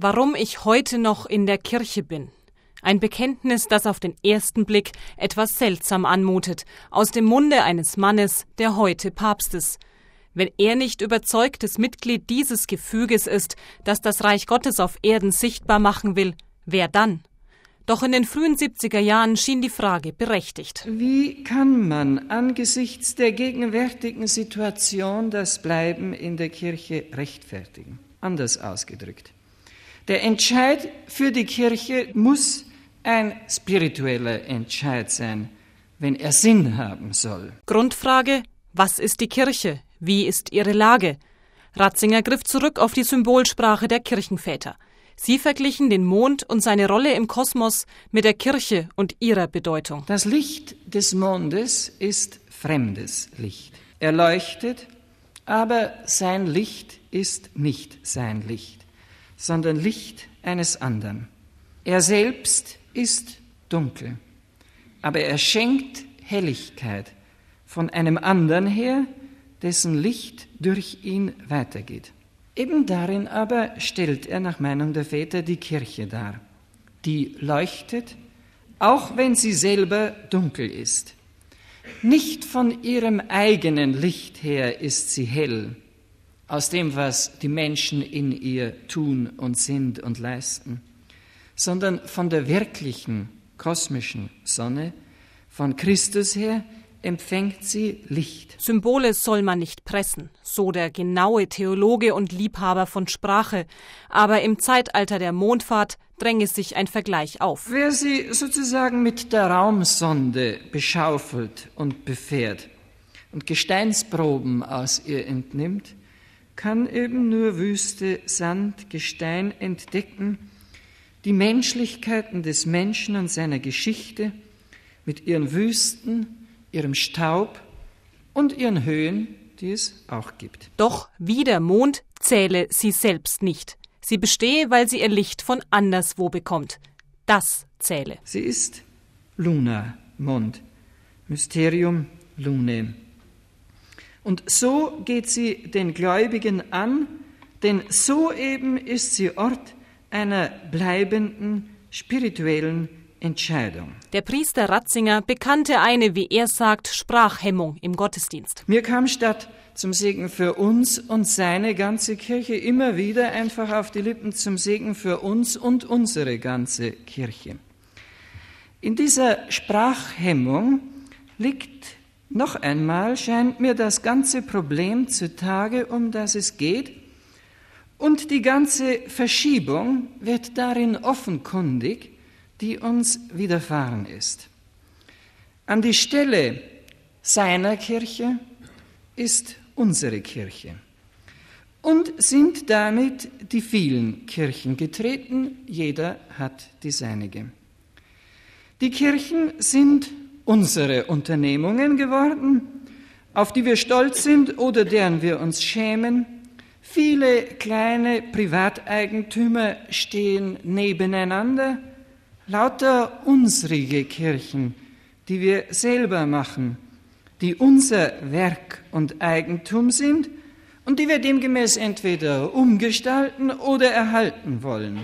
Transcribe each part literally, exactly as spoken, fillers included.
Warum ich heute noch in der Kirche bin. Ein Bekenntnis, das auf den ersten Blick etwas seltsam anmutet, aus dem Munde eines Mannes, der heute Papst ist. Wenn er nicht überzeugtes Mitglied dieses Gefüges ist, das das Reich Gottes auf Erden sichtbar machen will, wer dann? Doch in den frühen siebziger Jahren schien die Frage berechtigt. Wie kann man angesichts der gegenwärtigen Situation das Bleiben in der Kirche rechtfertigen? Anders ausgedrückt. Der Entscheid für die Kirche muss ein spiritueller Entscheid sein, wenn er Sinn haben soll. Grundfrage: Was ist die Kirche? Wie ist ihre Lage? Ratzinger griff zurück auf die Symbolsprache der Kirchenväter. Sie verglichen den Mond und seine Rolle im Kosmos mit der Kirche und ihrer Bedeutung. Das Licht des Mondes ist fremdes Licht. Er leuchtet, aber sein Licht ist nicht sein Licht, sondern Licht eines anderen. Er selbst ist dunkel, aber er schenkt Helligkeit von einem anderen her, dessen Licht durch ihn weitergeht. Eben darin aber stellt er nach Meinung der Väter die Kirche dar. Die leuchtet, auch wenn sie selber dunkel ist. Nicht von ihrem eigenen Licht her ist sie hell, aus dem, was die Menschen in ihr tun und sind und leisten, sondern von der wirklichen kosmischen Sonne, von Christus her, empfängt sie Licht. Symbole soll man nicht pressen, so der genaue Theologe und Liebhaber von Sprache. Aber im Zeitalter der Mondfahrt dränge sich ein Vergleich auf. Wer sie sozusagen mit der Raumsonde beschaufelt und befährt und Gesteinsproben aus ihr entnimmt, kann eben nur Wüste, Sand, Gestein entdecken, die Menschlichkeiten des Menschen und seiner Geschichte mit ihren Wüsten, ihrem Staub und ihren Höhen, die es auch gibt. Doch wie der Mond zähle sie selbst nicht. Sie bestehe, weil sie ihr Licht von anderswo bekommt. Das zähle. Sie ist Luna, Mond, Mysterium Lunae. Und so geht sie den Gläubigen an, denn so eben ist sie Ort einer bleibenden spirituellen Entscheidung. Der Priester Ratzinger bekannte eine, wie er sagt, Sprachhemmung im Gottesdienst. Mir kam statt zum Segen für uns und seine ganze Kirche immer wieder einfach auf die Lippen zum Segen für uns und unsere ganze Kirche. In dieser Sprachhemmung liegt noch einmal, scheint mir, das ganze Problem zutage, um das es geht, und die ganze Verschiebung wird darin offenkundig, die uns widerfahren ist. An die Stelle seiner Kirche ist unsere Kirche und sind damit die vielen Kirchen getreten, jeder hat die seinige. Die Kirchen sind unsere Unternehmungen geworden, auf die wir stolz sind oder deren wir uns schämen. Viele kleine Privateigentümer stehen nebeneinander, lauter unsrige Kirchen, die wir selber machen, die unser Werk und Eigentum sind und die wir demgemäß entweder umgestalten oder erhalten wollen.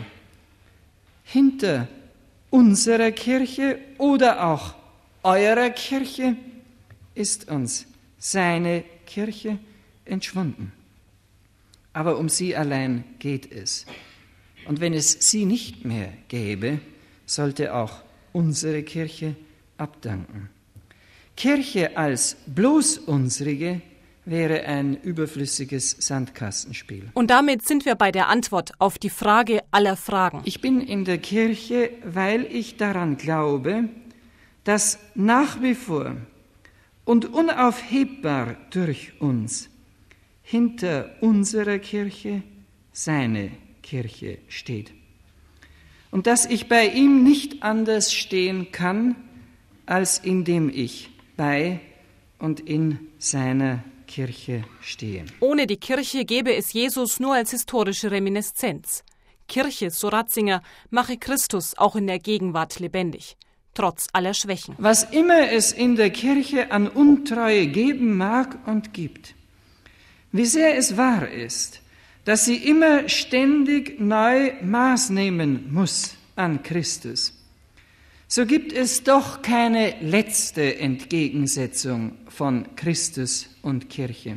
Hinter unserer Kirche oder auch eurer Kirche ist uns seine Kirche entschwunden. Aber um sie allein geht es. Und wenn es sie nicht mehr gäbe, sollte auch unsere Kirche abdanken. Kirche als bloß unsrige wäre ein überflüssiges Sandkastenspiel. Und damit sind wir bei der Antwort auf die Frage aller Fragen. Ich bin in der Kirche, weil ich daran glaube, dass nach wie vor und unaufhebbar durch uns hinter unserer Kirche seine Kirche steht. Und dass ich bei ihm nicht anders stehen kann, als indem ich bei und in seiner Kirche stehe. Ohne die Kirche gäbe es Jesus nur als historische Reminiszenz. Kirche, so Ratzinger, mache Christus auch in der Gegenwart lebendig, trotz aller Schwächen. Was immer es in der Kirche an Untreue geben mag und gibt, wie sehr es wahr ist, dass sie immer ständig neu Maß nehmen muss an Christus, so gibt es doch keine letzte Entgegensetzung von Christus und Kirche.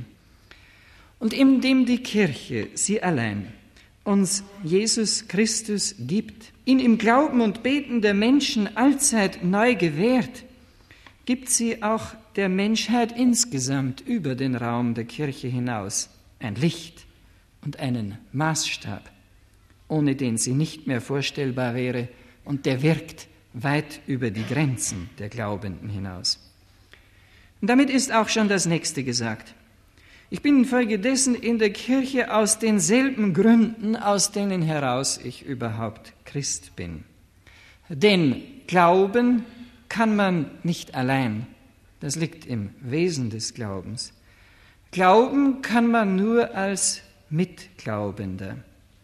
Und indem die Kirche, sie allein, uns Jesus Christus gibt, ihn im Glauben und Beten der Menschen allzeit neu gewährt, gibt sie auch der Menschheit insgesamt über den Raum der Kirche hinaus ein Licht und einen Maßstab, ohne den sie nicht mehr vorstellbar wäre, und der wirkt weit über die Grenzen der Glaubenden hinaus. Und damit ist auch schon das Nächste gesagt. Ich bin infolgedessen in der Kirche aus denselben Gründen, aus denen heraus ich überhaupt Christ bin. Denn Glauben kann man nicht allein. Das liegt im Wesen des Glaubens. Glauben kann man nur als Mitglaubender.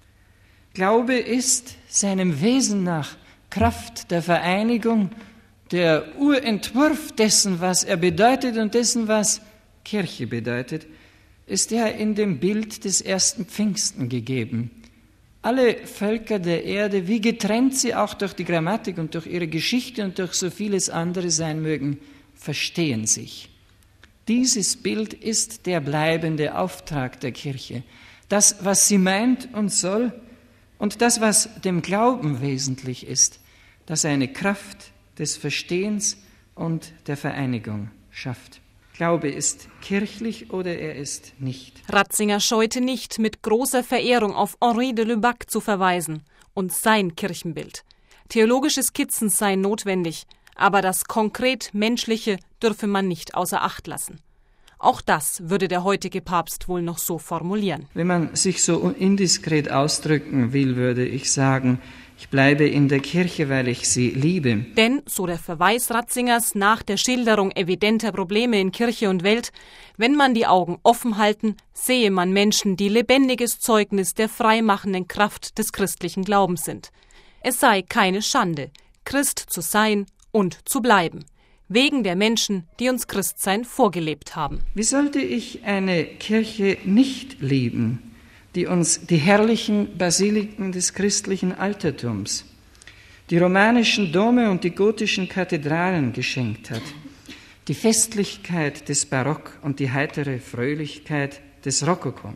Glaube ist seinem Wesen nach Kraft der Vereinigung, der Urentwurf dessen, was er bedeutet und dessen, was Kirche bedeutet, ist ja in dem Bild des ersten Pfingsten gegeben. Alle Völker der Erde, wie getrennt sie auch durch die Grammatik und durch ihre Geschichte und durch so vieles andere sein mögen, verstehen sich. Dieses Bild ist der bleibende Auftrag der Kirche. Das, was sie meint und soll, und das, was dem Glauben wesentlich ist, dass er eine Kraft des Verstehens und der Vereinigung schafft. Glaube ist kirchlich oder er ist nicht. Ratzinger scheute nicht, mit großer Verehrung auf Henri de Lubac zu verweisen und sein Kirchenbild. Theologische Skizzen seien notwendig, aber das konkret Menschliche dürfe man nicht außer Acht lassen. Auch das würde der heutige Papst wohl noch so formulieren. Wenn man sich so indiskret ausdrücken will, würde ich sagen, ich bleibe in der Kirche, weil ich sie liebe. Denn, so der Verweis Ratzingers nach der Schilderung evidenter Probleme in Kirche und Welt, wenn man die Augen offen halten, sehe man Menschen, die lebendiges Zeugnis der freimachenden Kraft des christlichen Glaubens sind. Es sei keine Schande, Christ zu sein und zu bleiben. Wegen der Menschen, die uns Christsein vorgelebt haben. Wie sollte ich eine Kirche nicht lieben, die uns die herrlichen Basiliken des christlichen Altertums, die romanischen Dome und die gotischen Kathedralen geschenkt hat, die Festlichkeit des Barock und die heitere Fröhlichkeit des Rokoko?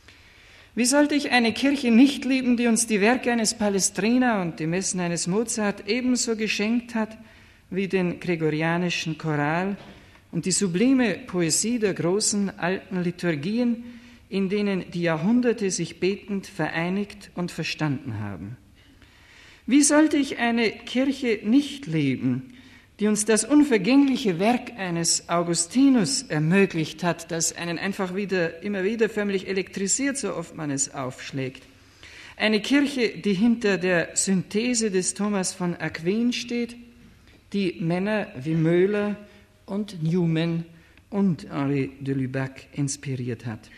Wie sollte ich eine Kirche nicht lieben, die uns die Werke eines Palestrina und die Messen eines Mozart ebenso geschenkt hat, wie den gregorianischen Choral und die sublime Poesie der großen alten Liturgien, in denen die Jahrhunderte sich betend vereinigt und verstanden haben? Wie sollte ich eine Kirche nicht lieben, die uns das unvergängliche Werk eines Augustinus ermöglicht hat, das einen einfach wieder, immer wieder förmlich elektrisiert, so oft man es aufschlägt? Eine Kirche, die hinter der Synthese des Thomas von Aquin steht, die Männer wie Möhler und Newman und Henri de Lubac inspiriert hat.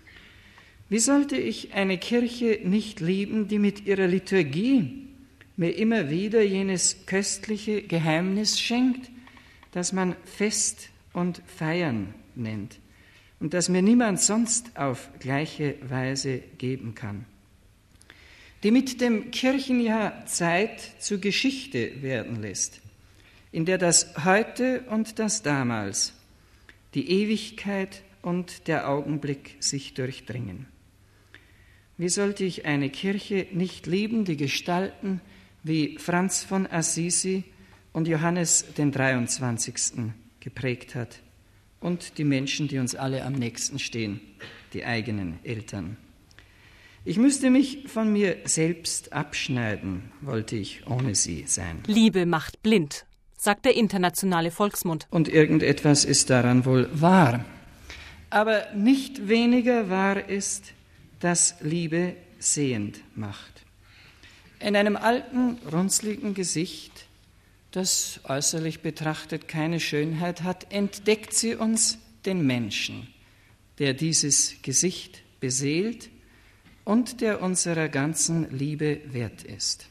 Wie sollte ich eine Kirche nicht lieben, die mit ihrer Liturgie mir immer wieder jenes köstliche Geheimnis schenkt, das man Fest und Feiern nennt und das mir niemand sonst auf gleiche Weise geben kann? Die mit dem Kirchenjahr Zeit zur Geschichte werden lässt, in der das Heute und das Damals, die Ewigkeit und der Augenblick sich durchdringen. Wie sollte ich eine Kirche nicht lieben, die Gestalten wie Franz von Assisi und Johannes den dreiundzwanzigsten geprägt hat und die Menschen, die uns alle am nächsten stehen, die eigenen Eltern. Ich müsste mich von mir selbst abschneiden, wollte ich ohne sie sein. Liebe macht blind, sagt der internationale Volksmund. Und irgendetwas ist daran wohl wahr. Aber nicht weniger wahr ist, dass Liebe sehend macht. In einem alten, runzligen Gesicht, das äußerlich betrachtet keine Schönheit hat, entdeckt sie uns den Menschen, der dieses Gesicht beseelt und der unserer ganzen Liebe wert ist.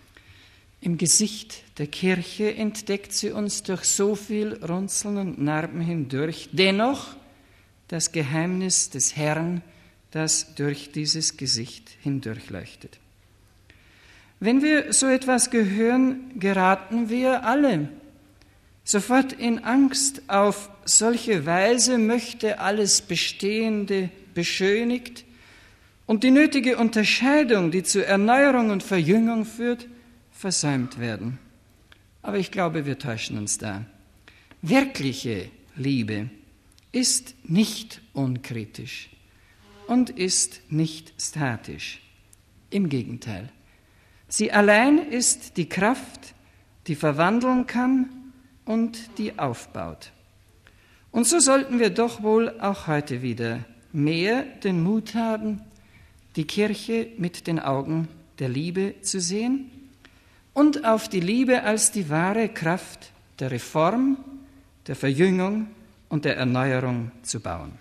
Im Gesicht der Kirche entdeckt sie uns durch so viel Runzeln und Narben hindurch dennoch das Geheimnis des Herrn, das durch dieses Gesicht hindurchleuchtet. Wenn wir so etwas gehören, geraten wir alle sofort in Angst. Auf solche Weise möchte alles Bestehende beschönigt und die nötige Unterscheidung, die zur Erneuerung und Verjüngung führt, versäumt werden. Aber ich glaube, wir täuschen uns da. Wirkliche Liebe ist nicht unkritisch und ist nicht statisch. Im Gegenteil. Sie allein ist die Kraft, die verwandeln kann und die aufbaut. Und so sollten wir doch wohl auch heute wieder mehr den Mut haben, die Kirche mit den Augen der Liebe zu sehen und auf die Liebe als die wahre Kraft der Reform, der Verjüngung und der Erneuerung zu bauen.